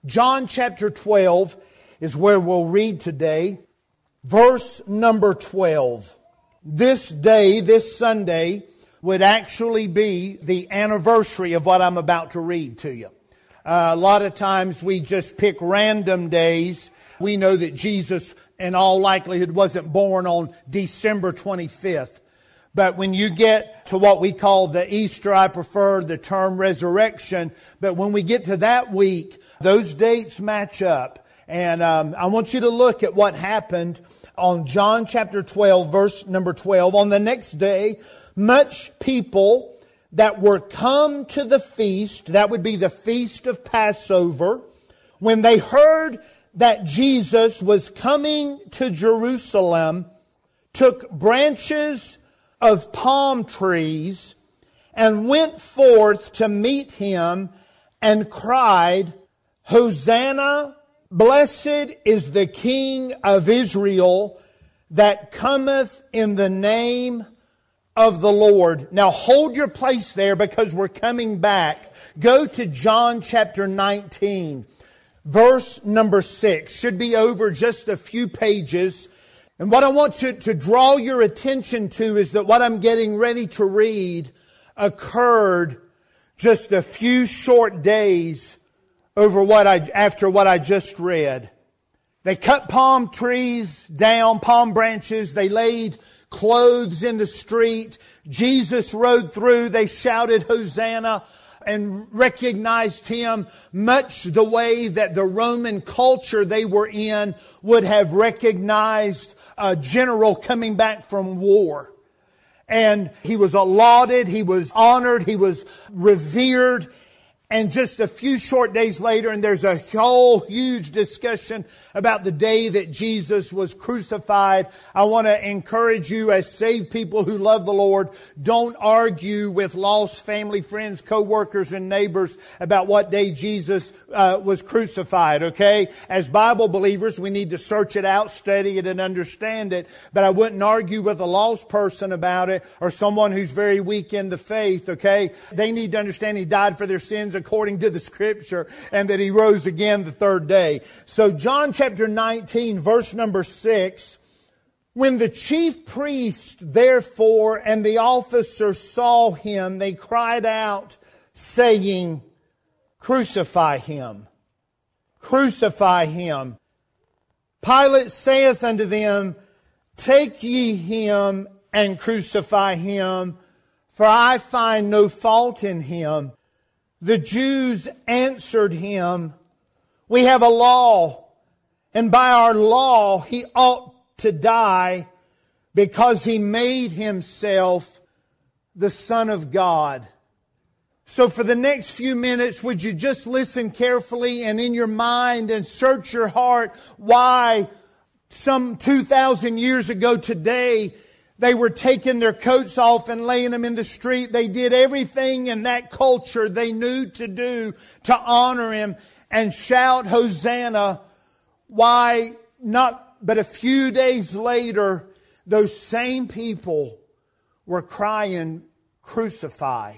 John chapter 12 is where we'll read today. Verse number 12. This day, this Sunday, would actually be the anniversary of what I'm about to read to you. A lot of times we just pick random days. We know that Jesus, in all likelihood, wasn't born on December 25th. But when you get to what we call the Easter, I prefer the term resurrection. But when we get to that week, those dates match up. And I want you to look at what happened on John chapter 12, verse number 12. On the next day, much people that were come to the feast, that would be the feast of Passover, when they heard that Jesus was coming to Jerusalem, took branches of palm trees and went forth to meet Him and cried, Hosanna, blessed is the King of Israel that cometh in the name of the Lord. Now hold your place there because we're coming back. Go to John chapter 19, verse number 6. Should be over just a few pages. And what I want you to draw your attention to is that what I'm getting ready to read occurred just a few short days after what I just read. They cut palm trees down, palm branches. They laid clothes in the street. Jesus rode through. They shouted Hosanna and recognized Him much the way that the Roman culture they were in would have recognized a general coming back from war. And He was lauded, He was honored, He was revered. And just a few short days later, and there's a whole huge discussion about the day that Jesus was crucified. I want to encourage you as saved people who love the Lord, don't argue with lost family, friends, co-workers, and neighbors about what day Jesus was crucified, okay? As Bible believers, we need to search it out, study it, and understand it. But I wouldn't argue with a lost person about it or someone who's very weak in the faith, okay? They need to understand He died for their sins according to the Scripture and that He rose again the third day. So John chapter 19, verse number 6, when the chief priest therefore and the officers saw Him, they cried out, saying, Crucify Him, crucify Him. Pilate saith unto them, Take ye Him and crucify Him, for I find no fault in Him. The Jews answered Him, We have a law, and by our law He ought to die, because He made Himself the Son of God. So for the next few minutes, would you just listen carefully and in your mind and search your heart why some 2,000 years ago today they were taking their coats off and laying them in the street. They did everything in that culture they knew to do to honor Him and shout Hosanna. Why not but a few days later, those same people were crying, Crucify.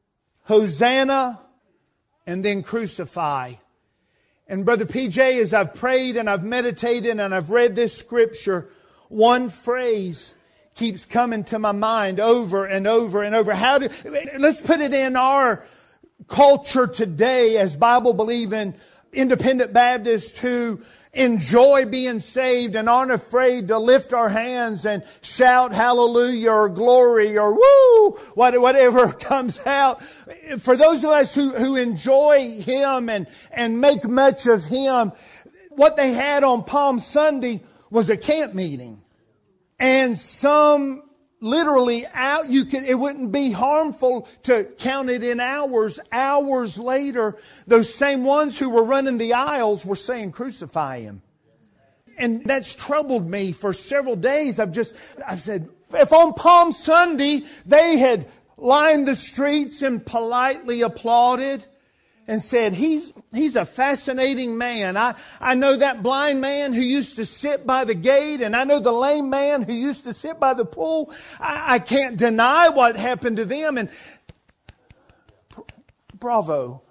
Hosanna and then crucify. And Brother PJ, as I've prayed and I've meditated and I've read this Scripture, one phrase keeps coming to my mind over and over and over. Let's put it in our culture today as Bible-believing independent Baptists who enjoy being saved and aren't afraid to lift our hands and shout hallelujah or glory or woo, whatever comes out. For those of us who enjoy Him and make much of Him, what they had on Palm Sunday was a camp meeting. And some literally it wouldn't be harmful to count it in hours. Hours later, those same ones who were running the aisles were saying, Crucify Him. And that's troubled me for several days. I've said, if on Palm Sunday they had lined the streets and politely applauded and said, he's a fascinating man. I know that blind man who used to sit by the gate, and I know the lame man who used to sit by the pool. I can't deny what happened to them. And bravo.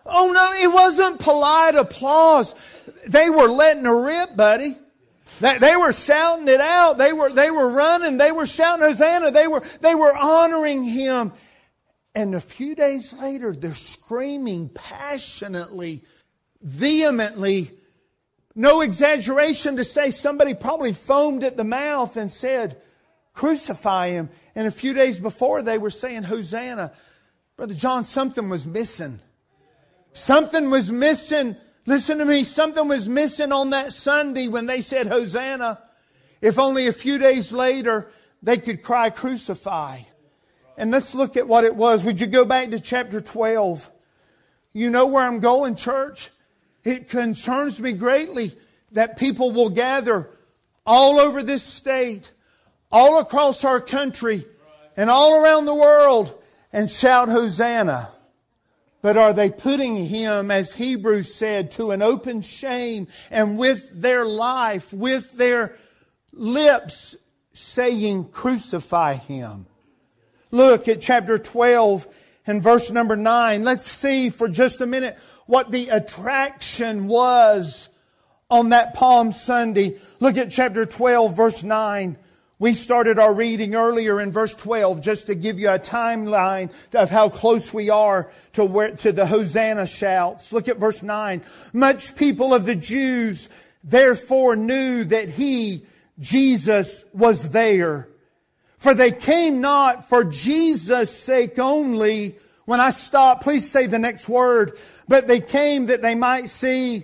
Oh no, it wasn't polite applause. They were letting her rip, buddy. They were shouting it out. They were running. They were shouting Hosanna. They were honoring Him. And a few days later, they're screaming passionately, vehemently. No exaggeration to say somebody probably foamed at the mouth and said, crucify Him. And a few days before, they were saying Hosanna. Brother John, something was missing. Something was missing. Listen to me. Something was missing on that Sunday when they said Hosanna. If only a few days later they could cry crucify. And let's look at what it was. Would you go back to chapter 12? You know where I'm going, church? It concerns me greatly that people will gather all over this state, all across our country, and all around the world and shout Hosanna. But are they putting Him, as Hebrews said, to an open shame and with their life, with their lips saying, crucify Him? Look at chapter 12 and verse number 9. Let's see for just a minute what the attraction was on that Palm Sunday. Look at chapter 12, verse 9. We started our reading earlier in verse 12 just to give you a timeline of how close we are to the Hosanna shouts. Look at verse 9. Much people of the Jews therefore knew that He, Jesus, was there. For they came not for Jesus' sake only. When I stop, please say the next word. But they came that they might see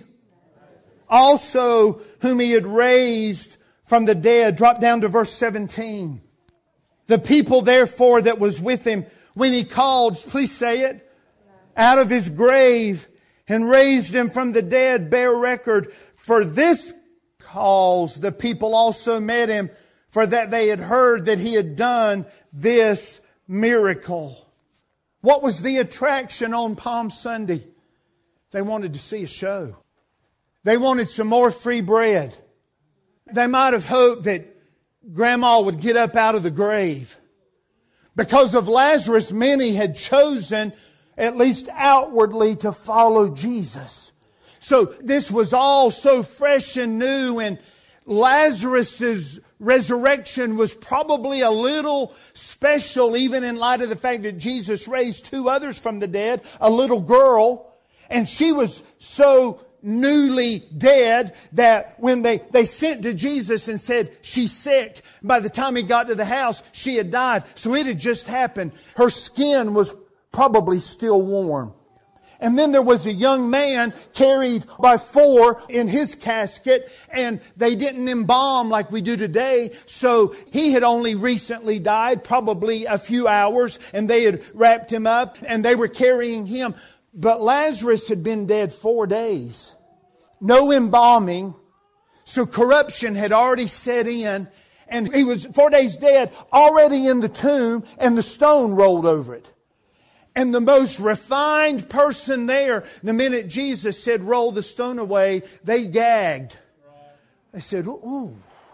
also whom He had raised from the dead. Drop down to verse 17. The people therefore that was with Him, when He called, please say it, out of His grave and raised Him from the dead, bear record. For this cause the people also met Him, for that they had heard that He had done this miracle. What was the attraction on Palm Sunday? They wanted to see a show. They wanted some more free bread. They might have hoped that Grandma would get up out of the grave. Because of Lazarus, many had chosen, at least outwardly, to follow Jesus. So this was all so fresh and new, and Lazarus' resurrection was probably a little special, even in light of the fact that Jesus raised two others from the dead, a little girl, and she was so newly dead that when they sent to Jesus and said, she's sick, by the time He got to the house, she had died. So it had just happened. Her skin was probably still warm. And then there was a young man carried by four in his casket, and they didn't embalm like we do today. So he had only recently died, probably a few hours, and they had wrapped him up and they were carrying him. But Lazarus had been dead 4 days. No embalming. So corruption had already set in, and he was 4 days dead, already in the tomb, and the stone rolled over it. And the most refined person there, the minute Jesus said, roll the stone away, they gagged. They said, ooh,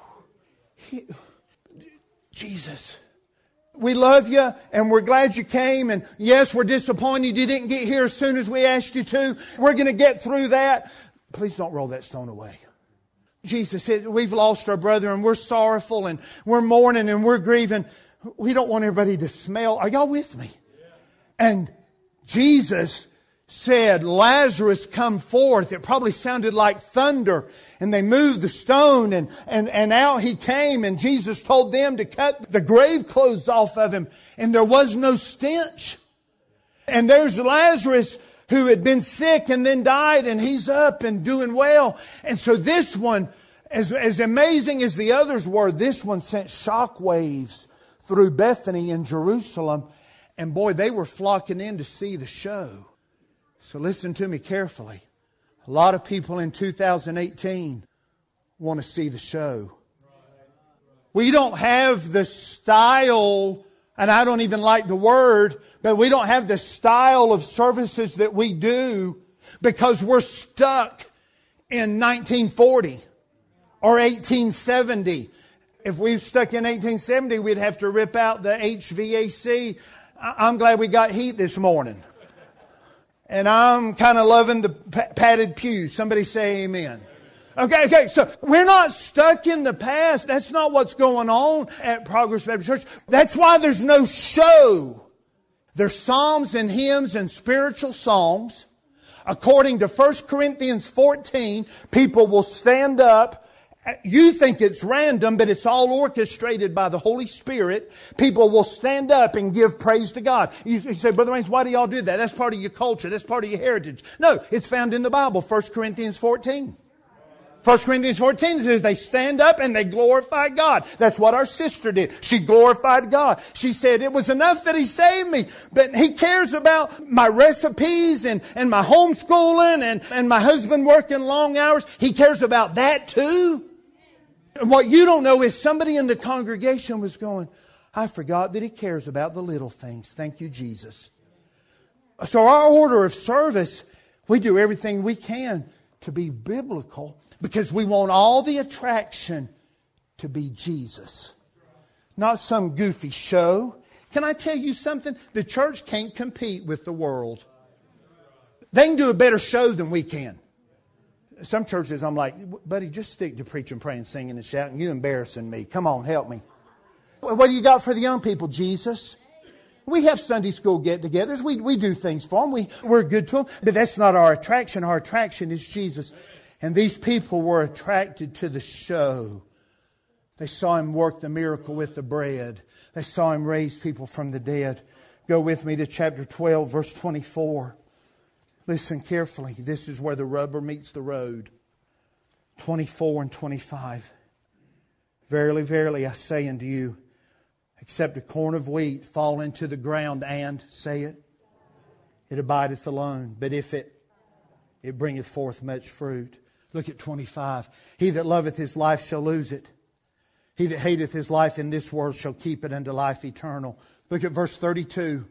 Jesus, we love you and we're glad you came. And yes, we're disappointed you didn't get here as soon as we asked you to. We're going to get through that. Please don't roll that stone away. Jesus said, we've lost our brother and we're sorrowful and we're mourning and we're grieving. We don't want everybody to smell. Are y'all with me? And Jesus said, Lazarus, come forth. It probably sounded like thunder. And they moved the stone and out he came. And Jesus told them to cut the grave clothes off of him. And there was no stench. And there's Lazarus who had been sick and then died, and he's up and doing well. And so this one, as amazing as the others were, this one sent shockwaves through Bethany and Jerusalem. And boy, they were flocking in to see the show. So listen to me carefully. A lot of people in 2018 want to see the show. We don't have the style, and I don't even like the word, but we don't have the style of services that we do because we're stuck in 1940 or 1870. If we were stuck in 1870, we'd have to rip out the HVAC. I'm glad we got heat this morning. And I'm kind of loving the padded pews. Somebody say amen. Okay, so we're not stuck in the past. That's not what's going on at Progress Baptist Church. That's why there's no show. There's psalms and hymns and spiritual songs. According to 1 Corinthians 14, people will stand up. You think it's random, but it's all orchestrated by the Holy Spirit. People will stand up and give praise to God. You say, Brother Raines, why do y'all do that? That's part of your culture. That's part of your heritage. No, it's found in the Bible, 1 Corinthians 14. 1 Corinthians 14 says they stand up and they glorify God. That's what our sister did. She glorified God. She said, it was enough that He saved me, but He cares about my recipes and my homeschooling and my husband working long hours. He cares about that too. And what you don't know is somebody in the congregation was going, I forgot that He cares about the little things. Thank you, Jesus. So our order of service, we do everything we can to be biblical, because we want all the attraction to be Jesus. Not some goofy show. Can I tell you something? The church can't compete with the world. They can do a better show than we can. Some churches I'm like, buddy, just stick to preaching, praying, singing, and shouting. You embarrassing me. Come on, help me. What do you got for the young people? Jesus. We have Sunday school get-togethers. We do things for them. We're good to them. But that's not our attraction. Our attraction is Jesus. And these people were attracted to the show. They saw Him work the miracle with the bread. They saw Him raise people from the dead. Go with me to chapter 12, verse 24. Listen carefully. This is where the rubber meets the road. 24 and 25. Verily, verily, I say unto you, except a corn of wheat fall into the ground and, say it, it abideth alone. But if it bringeth forth much fruit. Look at 25. He that loveth his life shall lose it. He that hateth his life in this world shall keep it unto life eternal. Look at verse 32.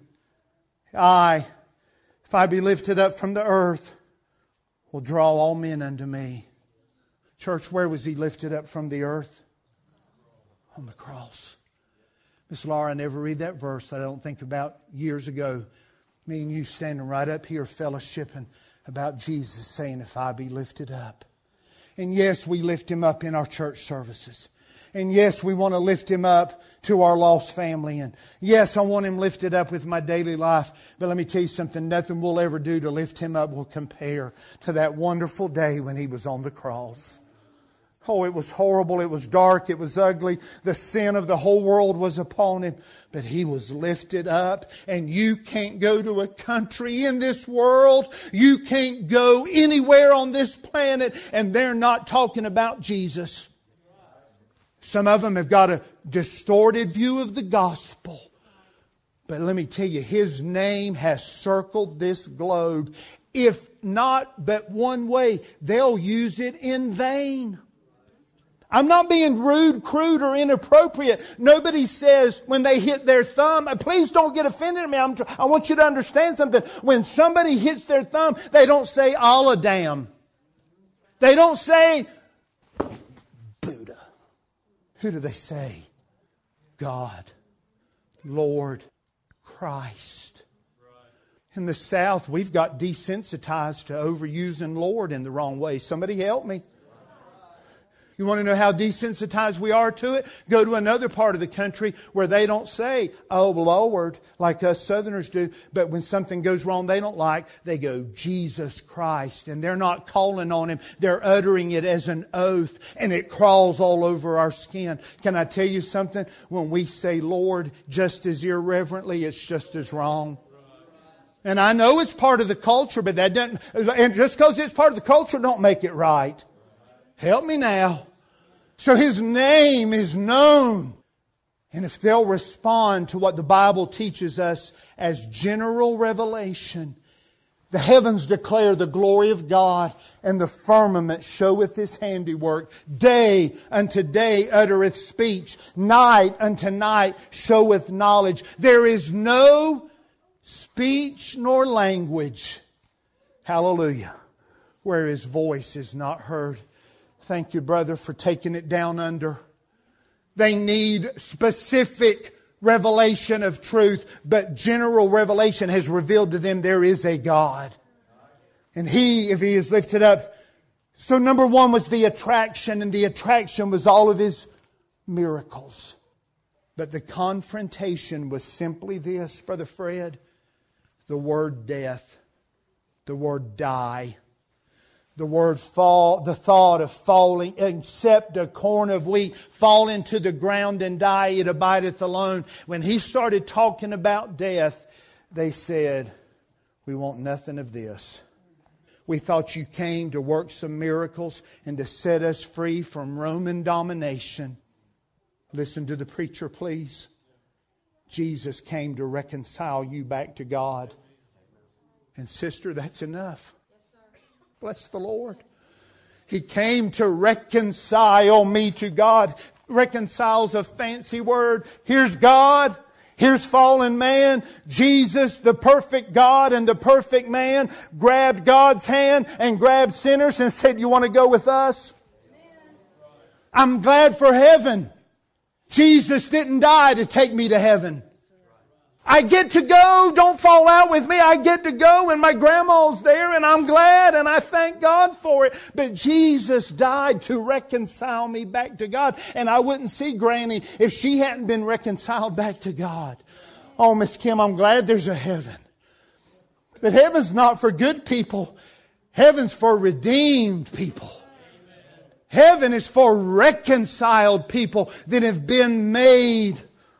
I, if I be lifted up from the earth, will draw all men unto me. Church, where was He lifted up from the earth? On the cross. Miss Laura, I never read that verse. I don't think about years ago. Me and you standing right up here fellowshipping about Jesus saying, if I be lifted up. And yes, we lift Him up in our church services. And yes, we want to lift Him up to our lost family. And yes, I want Him lifted up with my daily life. But let me tell you something, nothing we'll ever do to lift Him up will compare to that wonderful day when He was on the cross. Oh, it was horrible. It was dark. It was ugly. The sin of the whole world was upon Him. But He was lifted up. And you can't go to a country in this world. You can't go anywhere on this planet and they're not talking about Jesus. Some of them have got a distorted view of the gospel. But let me tell you, His name has circled this globe. If not but one way, they'll use it in vain. I'm not being rude, crude, or inappropriate. Nobody says when they hit their thumb, please don't get offended at me. I want you to understand something. When somebody hits their thumb, they don't say Allah damn. They don't say Buddha. Who do they say? God, Lord, Christ. In the South, we've got desensitized to overusing Lord in the wrong way. Somebody help me. You want to know how desensitized we are to it? Go to another part of the country where they don't say, oh Lord, like us Southerners do. But when something goes wrong they don't like, they go, Jesus Christ. And they're not calling on Him. They're uttering it as an oath. And it crawls all over our skin. Can I tell you something? When we say Lord just as irreverently, it's just as wrong. And I know it's part of the culture, but that doesn't, and just because it's part of the culture don't make it right. Help me now. So His name is known. And if they'll respond to what the Bible teaches us as general revelation, the heavens declare the glory of God, and the firmament showeth His handiwork. Day unto day uttereth speech. Night unto night showeth knowledge. There is no speech nor language, hallelujah, where His voice is not heard. Thank you, brother, for taking it down under. They need specific revelation of truth, but general revelation has revealed to them there is a God. And He, if He is lifted up. So number one was the attraction, and the attraction was all of His miracles. But the confrontation was simply this, Brother Fred. The word death. The word die. The word fall, the thought of falling, except a corn of wheat, fall into the ground and die, it abideth alone. When He started talking about death, they said, we want nothing of this. We thought you came to work some miracles and to set us free from Roman domination. Listen to the preacher, please. Jesus came to reconcile you back to God. And sister, that's enough. Bless the Lord. He came to reconcile me to God. Reconcile's a fancy word. Here's God. Here's fallen man. Jesus, the perfect God and the perfect man, grabbed God's hand and grabbed sinners and said, you want to go with us? I'm glad for heaven. Jesus didn't die to take me to heaven. I get to go. Don't fall out with me. I get to go and my grandma's there and I'm glad and I thank God for it. But Jesus died to reconcile me back to God. And I wouldn't see Granny if she hadn't been reconciled back to God. Oh, Miss Kim, I'm glad there's a heaven. But heaven's not for good people. Heaven's for redeemed people. Heaven is for reconciled people that have been made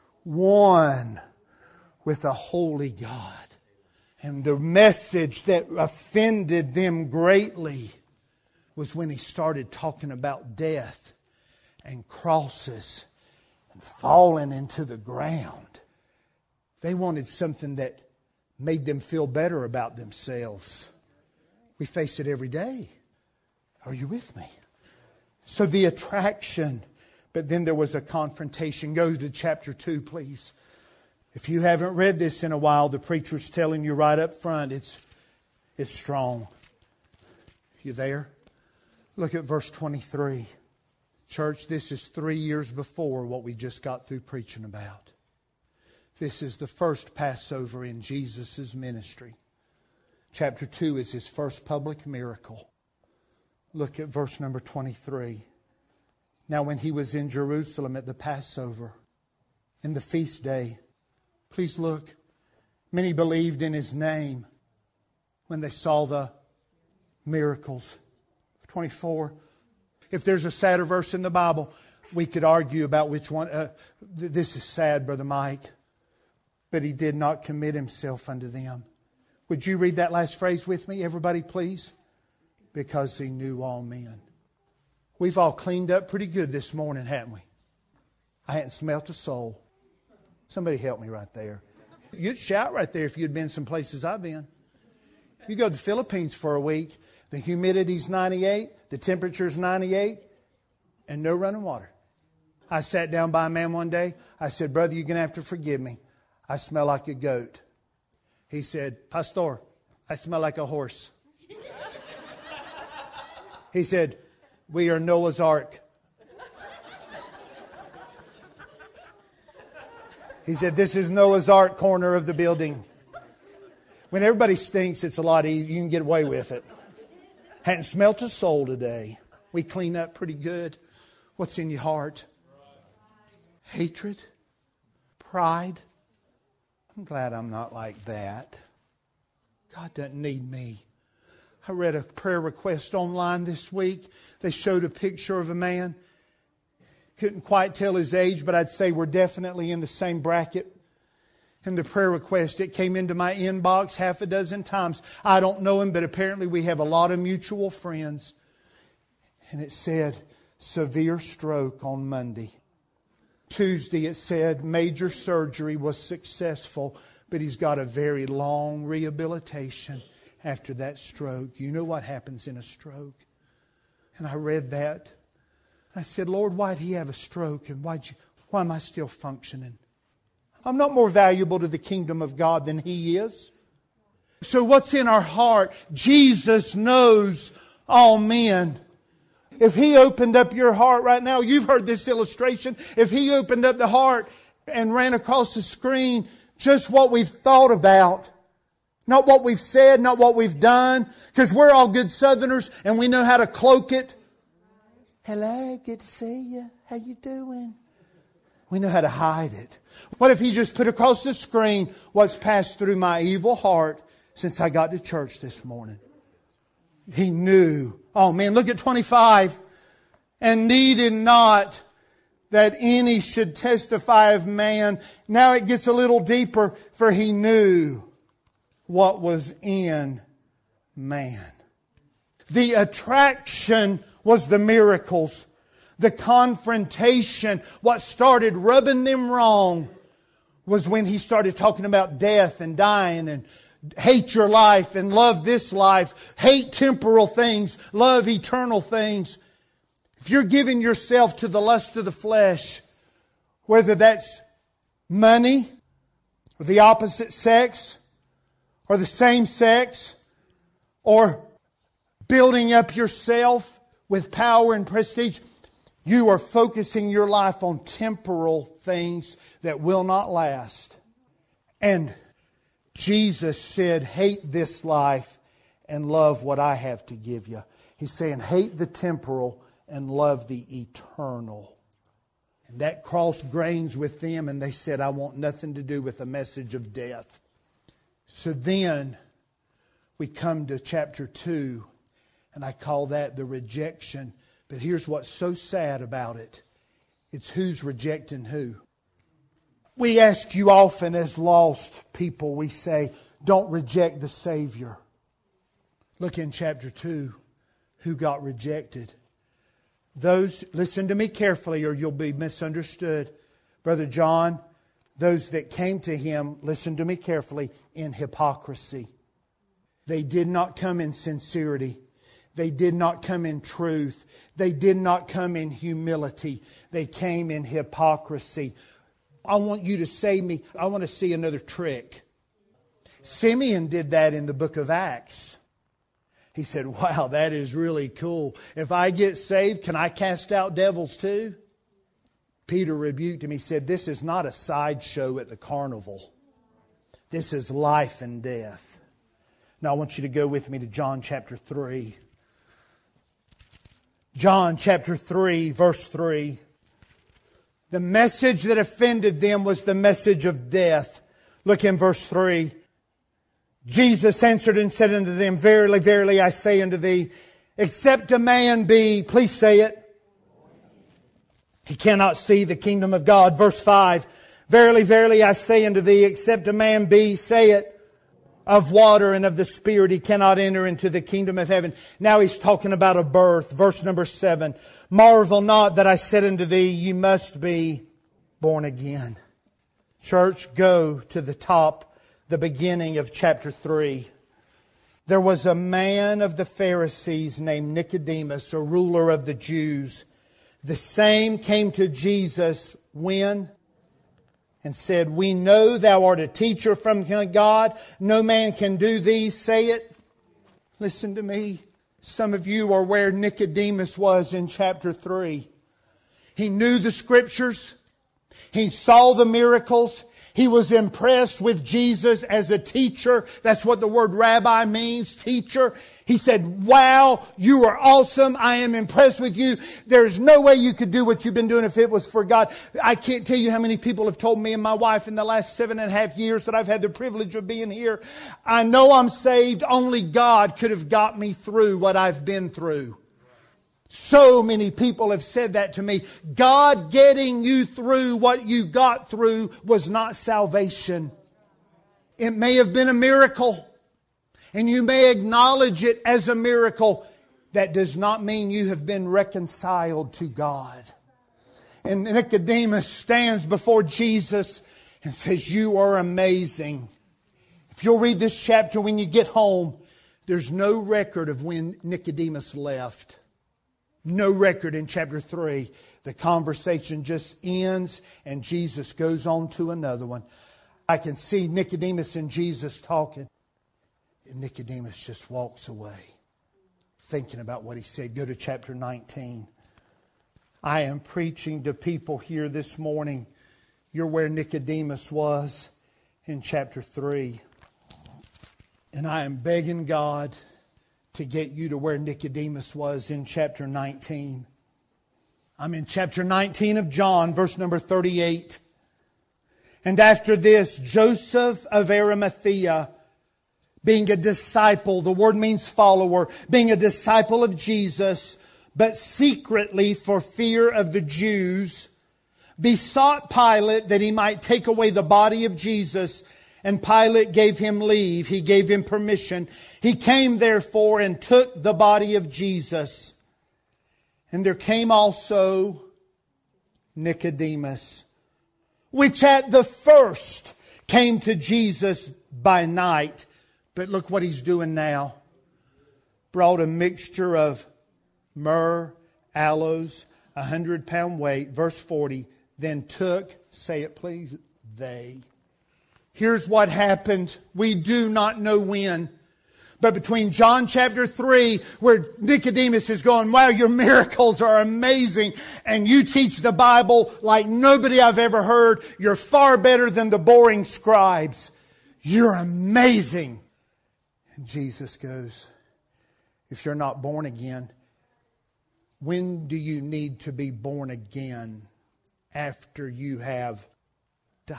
one with a holy God. And the message that offended them greatly was when He started talking about death and crosses and falling into the ground. They wanted something that made them feel better about themselves. We face it every day. Are you with me? So the attraction, but then there was a confrontation. Go to chapter 2, please. If you haven't read this in a while, the preacher's telling you right up front, it's strong. You there? Look at verse 23. Church, this is 3 years before what we just got through preaching about. This is the first Passover in Jesus' ministry. Chapter 2 is His first public miracle. Look at verse number 23. Now when He was in Jerusalem at the Passover, in the feast day, please look. Many believed in His name when they saw the miracles. 24. If there's a sadder verse in the Bible, we could argue about which one. This is sad, Brother Mike. But He did not commit Himself unto them. Would you read that last phrase with me, everybody, please? Because He knew all men. We've all cleaned up pretty good this morning, haven't we? I hadn't smelt a soul. Somebody help me right there. You'd shout right there if you'd been some places I've been. You go to the Philippines for a week, the humidity's 98, the temperature's 98, and no running water. I sat down by a man one day. I said, brother, you're going to have to forgive me. I smell like a goat. He said, Pastor, I smell like a horse. He said, we are Noah's Ark. He said, this is Noah's Ark corner of the building. When everybody stinks, it's a lot easier. You can get away with it. Hadn't smelt a soul today. We clean up pretty good. What's in your heart? Hatred? Pride? I'm glad I'm not like that. God doesn't need me. I read a prayer request online this week. They showed a picture of a man. Couldn't quite tell his age, but I'd say we're definitely in the same bracket. And the prayer request, it came into my inbox half a dozen times. I don't know him, but apparently we have a lot of mutual friends. And it said, severe stroke on Monday. Tuesday it said, major surgery was successful, but he's got a very long rehabilitation after that stroke. You know what happens in a stroke. And I read that. I said, Lord, why'd he have a stroke? And why am I still functioning? I'm not more valuable to the kingdom of God than he is. So what's in our heart? Jesus knows all men. If he opened up your heart right now, you've heard this illustration. If he opened up the heart and ran across the screen just what we've thought about, Not what we've said, not what we've done. Because we're all good Southerners and we know how to cloak it. Hello, good to see you. How you doing? We know how to hide it. What if He just put across the screen what's passed through my evil heart since I got to church this morning? He knew. Oh man, look at 25. And needed not that any should testify of man. Now it gets a little deeper. For He knew what was in man. The attraction was the miracles. The confrontation, what started rubbing them wrong, was when He started talking about death and dying and hate your life and love this life. Hate temporal things, love eternal things. If you're giving yourself to the lust of the flesh, whether that's money, or the opposite sex, or the same sex, or building up yourself with power and prestige, you are focusing your life on temporal things that will not last. And Jesus said, hate this life and love what I have to give you. He's saying, hate the temporal and love the eternal. And that crossed grains with them, and they said, I want nothing to do with the message of death. So then we come to chapter 2, and I call that the rejection. But here's what's so sad about it. It's who's rejecting who. We ask you often as lost people, we say, don't reject the Savior. Look in chapter 2, who got rejected. Those, listen to me carefully or you'll be misunderstood. Brother John, those that came to Him, listen to me carefully, in hypocrisy. They did not come in sincerity. They did not come in truth. They did not come in humility. They came in hypocrisy. I want you to say me, I want to see another trick. Simeon did that in the book of Acts. He said, wow, that is really cool. If I get saved, can I cast out devils too? Peter rebuked him. He said, this is not a sideshow at the carnival. This is life and death. Now I want you to go with me to John chapter 3. John chapter 3, verse 3. The message that offended them was the message of death. Look in verse 3. Jesus answered and said unto them, verily, verily, I say unto thee, except a man be, please say it, he cannot see the kingdom of God. Verse 5. Verily, verily, I say unto thee, except a man be, say it, of water and of the Spirit, he cannot enter into the kingdom of heaven. Now he's talking about a birth. Verse number 7. Marvel not that I said unto thee, you must be born again. Church, go to the top, the beginning of chapter 3. There was a man of the Pharisees named Nicodemus, a ruler of the Jews. The same came to Jesus when? And said, we know thou art a teacher from God. No man can do these. Say it. Listen to me. Some of you are where Nicodemus was in chapter 3. He knew the Scriptures. He saw the miracles. He was impressed with Jesus as a teacher. That's what the word rabbi means, teacher. He said, wow, you are awesome. I am impressed with you. There's no way you could do what you've been doing if it was for God. I can't tell you how many people have told me and my wife in the last 7.5 years that I've had the privilege of being here. I know I'm saved. Only God could have got me through what I've been through. So many people have said that to me. God getting you through what you got through was not salvation. It may have been a miracle. And you may acknowledge it as a miracle. That does not mean you have been reconciled to God. And Nicodemus stands before Jesus and says, you are amazing. If you'll read this chapter when you get home, there's no record of when Nicodemus left. No record in chapter 3. The conversation just ends and Jesus goes on to another one. I can see Nicodemus and Jesus talking. And Nicodemus just walks away, thinking about what he said. Go to chapter 19. I am preaching to people here this morning. You're where Nicodemus was in chapter 3. And I am begging God to get you to where Nicodemus was in chapter 19. I'm in chapter 19 of John, verse number 38. And after this, Joseph of Arimathea, being a disciple, the word means follower, being a disciple of Jesus, but secretly for fear of the Jews, besought Pilate that he might take away the body of Jesus. And Pilate gave him leave. He gave him permission. He came therefore and took the body of Jesus. And there came also Nicodemus, which at the first came to Jesus by night. But look what he's doing now. Brought a mixture of myrrh, aloes, 100-pound weight. Verse 40. Then took, say it please, they. Here's what happened. We do not know when. But between John chapter 3, where Nicodemus is going, wow, your miracles are amazing. And you teach the Bible like nobody I've ever heard. You're far better than the boring scribes. You're amazing. And Jesus goes, if you're not born again, when do you need to be born again? After you have died.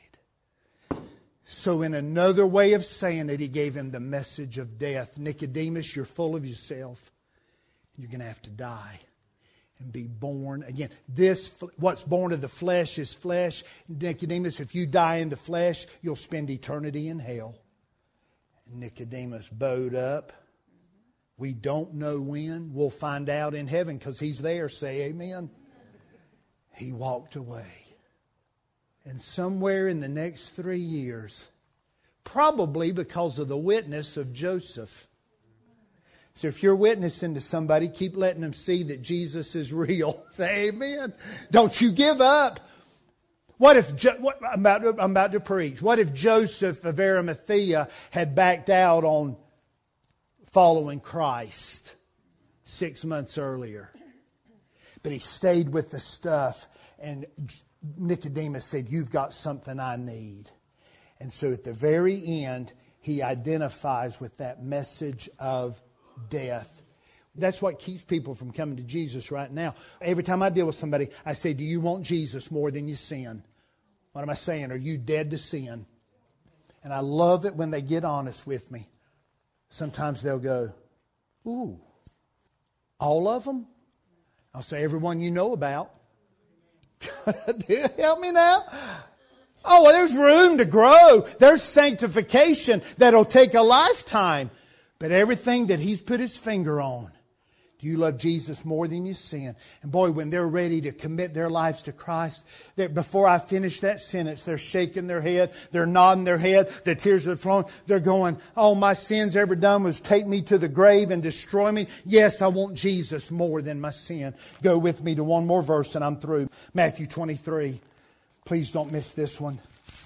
So in another way of saying it, he gave him the message of death. Nicodemus, you're full of yourself. You're going to have to die and be born again. What's born of the flesh is flesh. Nicodemus, if you die in the flesh, you'll spend eternity in hell. And Nicodemus bowed up. We don't know when. We'll find out in heaven because he's there. Say amen. He walked away. And somewhere in the next 3 years, probably because of the witness of Joseph. So if you're witnessing to somebody, keep letting them see that Jesus is real. Say amen. Don't you give up. I'm about to preach. What if Joseph of Arimathea had backed out on following Christ 6 months earlier? But he stayed with the stuff. And Nicodemus said, you've got something I need. And so at the very end, he identifies with that message of death. That's what keeps people from coming to Jesus right now. Every time I deal with somebody, I say, do you want Jesus more than you sin? What am I saying? Are you dead to sin? And I love it when they get honest with me. Sometimes they'll go, ooh, all of them? I'll say, everyone you know about. Help me now. Oh, well, there's room to grow. There's sanctification that'll take a lifetime. But everything that He's put His finger on, do you love Jesus more than you sin? And boy, when they're ready to commit their lives to Christ, before I finish that sentence, they're shaking their head, they're nodding their head, the tears are flowing. They're going, all my sins ever done was take me to the grave and destroy me. Yes, I want Jesus more than my sin. Go with me to one more verse and I'm through. Matthew 23. Please don't miss this one.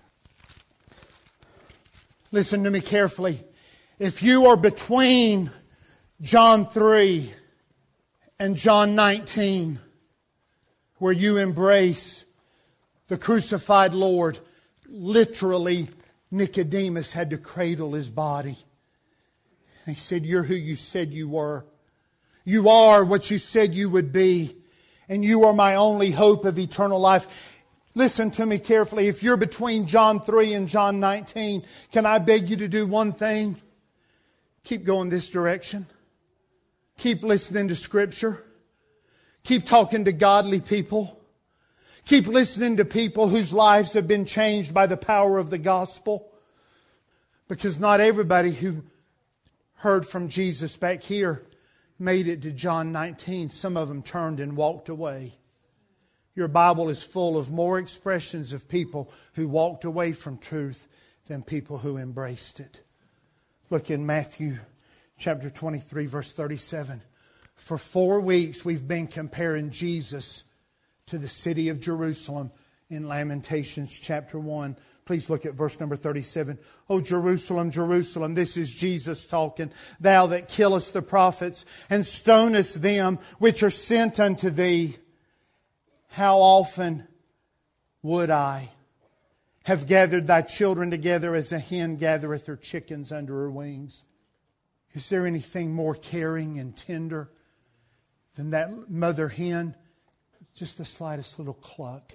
Listen to me carefully. If you are between John 3 and John 19, where you embrace the crucified Lord, literally Nicodemus had to cradle his body. And he said, you're who you said you were. You are what you said you would be. And you are my only hope of eternal life. Listen to me carefully. If you're between John 3 and John 19, can I beg you to do one thing? Keep going this direction. Keep listening to Scripture. Keep talking to godly people. Keep listening to people whose lives have been changed by the power of the gospel. Because not everybody who heard from Jesus back here made it to John 19. Some of them turned and walked away. Your Bible is full of more expressions of people who walked away from truth than people who embraced it. Look in Matthew chapter 23, verse 37. For 4 weeks we've been comparing Jesus to the city of Jerusalem in Lamentations chapter 1. Please look at verse number 37. Oh, Jerusalem, Jerusalem, this is Jesus talking. Thou that killest the prophets and stonest them which are sent unto thee. How often would I have gathered thy children together as a hen gathereth her chickens under her wings. Is there anything more caring and tender than that mother hen? Just the slightest little cluck.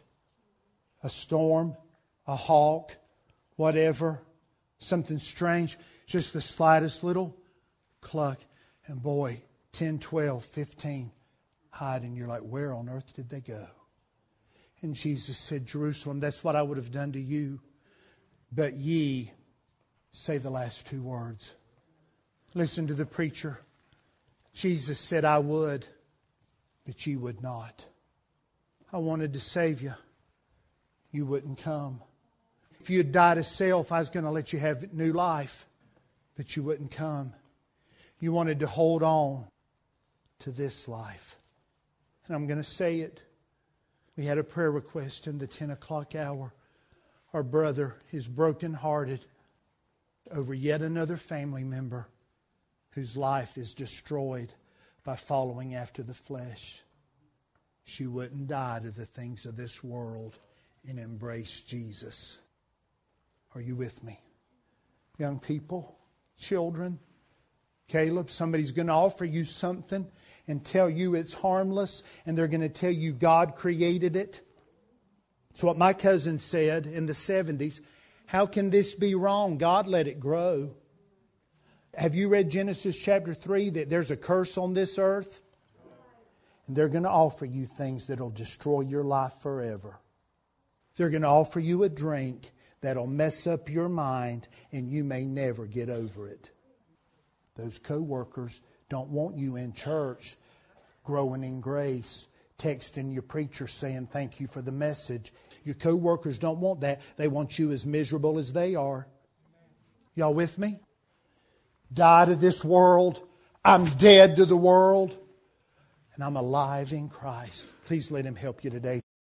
A storm, a hawk, whatever, something strange, just the slightest little cluck. And boy, 10, 12, 15 hide, and you're like, where on earth did they go? And Jesus said, Jerusalem, that's what I would have done to you. But ye, say the last two words. Listen to the preacher. Jesus said, I would, but ye would not. I wanted to save you. You wouldn't come. If you had died of self, I was going to let you have new life, but you wouldn't come. You wanted to hold on to this life. And I'm going to say it. We had a prayer request in the 10 o'clock hour. Our brother is brokenhearted over yet another family member whose life is destroyed by following after the flesh. She wouldn't die to the things of this world and embrace Jesus. Are you with me? Young people, children, Caleb, somebody's going to offer you something and tell you it's harmless, and they're going to tell you God created it. It's what my cousin said in the 70s. How can this be wrong? God let it grow. Have you read Genesis chapter 3 that there's a curse on this earth? And they're going to offer you things that will destroy your life forever. They're going to offer you a drink that'll mess up your mind and you may never get over it. Those co-workers don't want you in church growing in grace, texting your preacher saying thank you for the message. Your co-workers don't want that. They want you as miserable as they are. Y'all with me? Die to this world. I'm dead to the world. And I'm alive in Christ. Please let Him help you today.